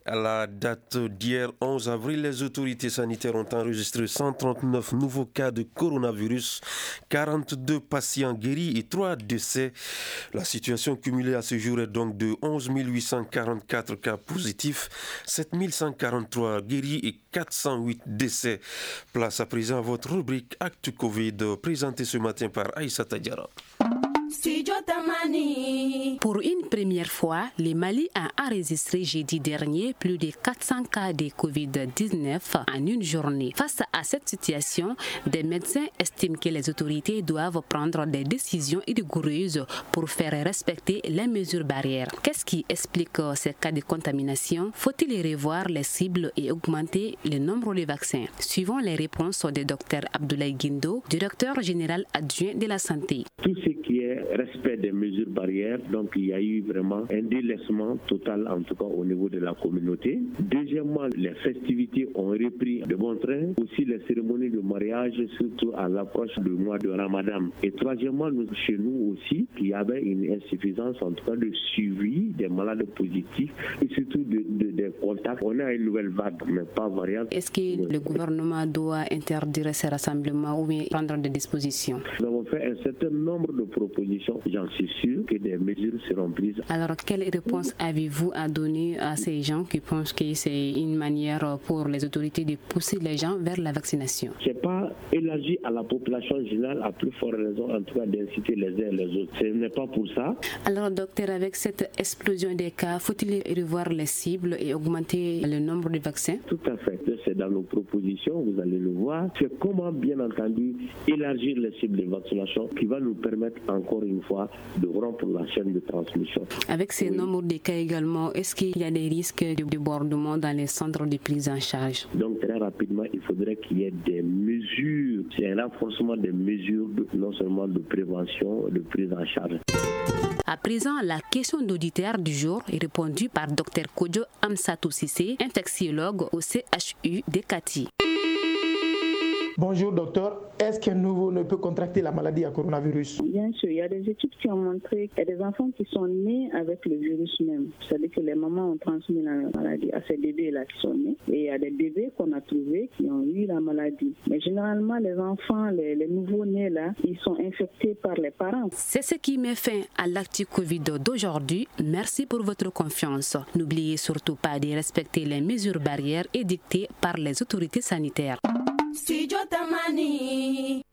À la date d'hier 11 avril, les autorités sanitaires ont enregistré 139 nouveaux cas de coronavirus, 42 patients guéris et 3 décès. La situation cumulée à ce jour est donc de 11 844 cas positifs, 7 143 guéris et 408 décès. Place à présent à votre rubrique Actu Covid, présentée ce matin par Aïssata Diarra. Pour une première fois, le Mali a enregistré jeudi dernier plus de 400 cas de Covid-19 en une journée. Face à cette situation, des médecins estiment que les autorités doivent prendre des décisions rigoureuses pour faire respecter les mesures barrières. Qu'est-ce qui explique ces cas de contamination? Faut-il revoir les cibles et augmenter le nombre de vaccins? Suivons les réponses du Dr Abdoulaye Guindo, directeur général adjoint de la santé. Tout ce qui est respect des mesures barrières, donc il y a eu vraiment un délaissement total, en tout cas au niveau de la communauté. Deuxièmement, les festivités ont repris de bon train, aussi les cérémonies de mariage, surtout à l'approche du mois de Ramadan. Et troisièmement, chez nous aussi, il y avait une insuffisance, en tout cas, de suivi des malades positifs et surtout des contacts. On a une nouvelle vague, mais pas variable. Est-ce que le gouvernement doit interdire ces rassemblements ou bien prendre des dispositions? Nous avons fait un certain nombre de propositions. J'en suis sûr que des mesures seront prises. Alors, quelle réponse avez-vous à donner à ces gens qui pensent que c'est une manière pour les autorités de pousser les gens vers la vaccination? Ce n'est pas élargi à la population générale, à plus forte raison, en tout cas, d'inciter les uns et les autres. Ce n'est pas pour ça. Alors, docteur, avec cette explosion des cas, faut-il revoir les cibles et augmenter le nombre de vaccins? Tout à fait. C'est dans nos propositions, vous allez le voir. C'est comment, bien entendu, élargir les cibles de vaccination qui va nous permettre, encore une fois, de rompre la chaîne de transmission. Avec ces nombres de cas également, est-ce qu'il y a des risques de débordement dans les centres de prise en charge? Donc, très rapidement, il faudrait qu'il y ait des mesures, c'est un renforcement des mesures, non seulement de prévention, de prise en charge. À présent, la question d'auditeur du jour est répondue par Dr Kodjo Amsatou Sissé, infectiologue au CHU de Kati. Bonjour docteur, est-ce qu'un nouveau-né peut contracter la maladie à coronavirus? Bien sûr, il y a des études qui ont montré qu'il y a des enfants qui sont nés avec le virus même. C'est-à-dire que les mamans ont transmis la maladie à ces bébés-là qui sont nés. Et il y a des bébés qu'on a trouvés qui ont eu la maladie. Mais généralement, les enfants, les nouveaux-nés-là, ils sont infectés par les parents. C'est ce qui met fin à l'Actu Covid d'aujourd'hui. Merci pour votre confiance. N'oubliez surtout pas de respecter les mesures barrières édictées par les autorités sanitaires.